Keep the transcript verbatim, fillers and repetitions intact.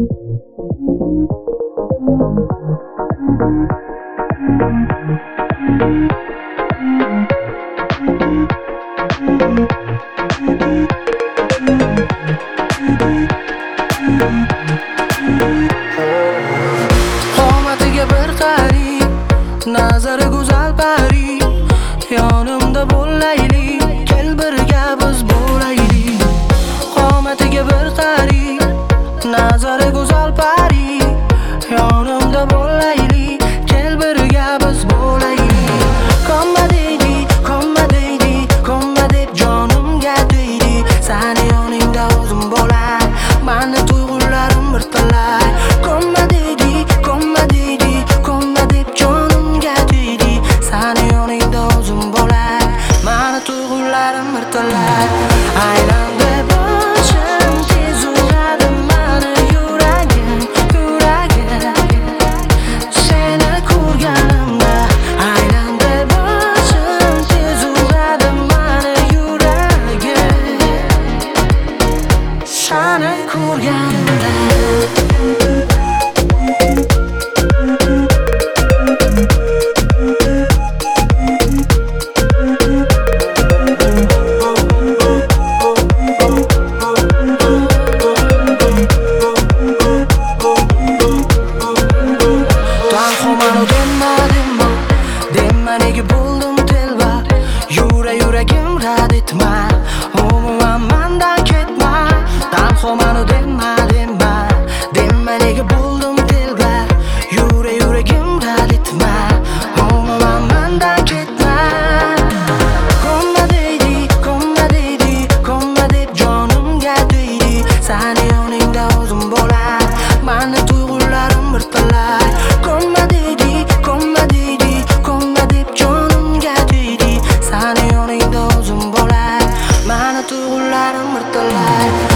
Omadiga bir qarang, nazari go'zal pari, yonimda bo'laylik, kel birga biz bo'laylik. Omadiga bir qarang, nazari go'zal pari, yonimda bo'laylik, kel birga biz bo'laylik. Komma deydi, komma deydi, komma deb jonimga deydi, sani yoningda o'zim bo'lay, mani tuyg'ularim bir talay. Komma deydi, komma deydi, komma deb jonimga deydi, sani yoningda o'zim bo'lay, mani tuyg'ularim bir talay. Aylanda boshim tez uradi mani yuragim, yuragim seni ko'rganimda. Aylanda boshim tez uradi mani yuragim seni ko'rganimda. Nega bo'ldim telba, yura yuragim rad etma, umuman mendan ketma. Tanhoman dema dema, dema nega bo'ldim telba, yura yuragim rad etma, umuman mendan ketma. Komma deydi, komma deydi, komma deb jonimga deydi, sani yoningda o'zim bo'lay, mani tuyg'ularim bir talay. Komma deydi, komma deydi, komma deb jonimga deydi, sani yoningda o'zim bo'lay, mani tuyg'ularim bir talay.